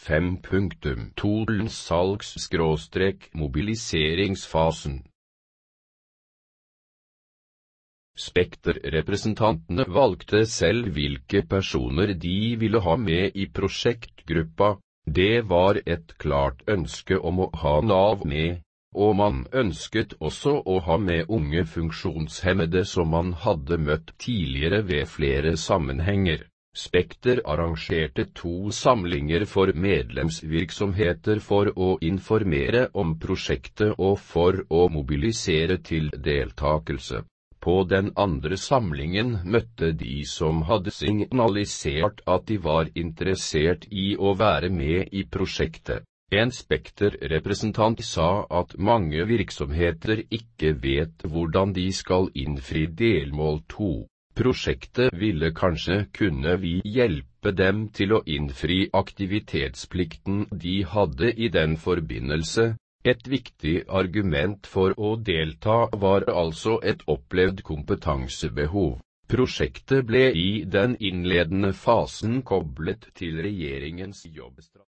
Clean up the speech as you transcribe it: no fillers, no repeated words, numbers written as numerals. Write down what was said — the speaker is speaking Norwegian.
5.2 salgs-mobiliseringsfasen. Spekter-representantene valgte selv hvilke personer de ville ha med i prosjektgruppa. Det var et klart ønske om å ha Nav med, og man ønsket også å ha med unge funksjonshemmede som man hadde møtt tidligere ved flere sammenhenger. Spekter arrangerte 2 samlinger for medlemsvirksomheter for å informere om prosjektet og for å mobilisere til deltakelse. På den andre samlingen møtte de som hadde signalisert at de var interessert i å være med i prosjektet. En Spekter-representant sa at mange virksomheter ikke vet hvordan de skal innfri delmål 2. Prosjektet ville kanskje kunne vi hjelpe dem til å innfri aktivitetsplikten de hadde i den forbindelse. Et viktig argument for å delta var altså et opplevd kompetansebehov. Prosjektet ble i den innledende fasen koblet til regjeringens jobbstrategi.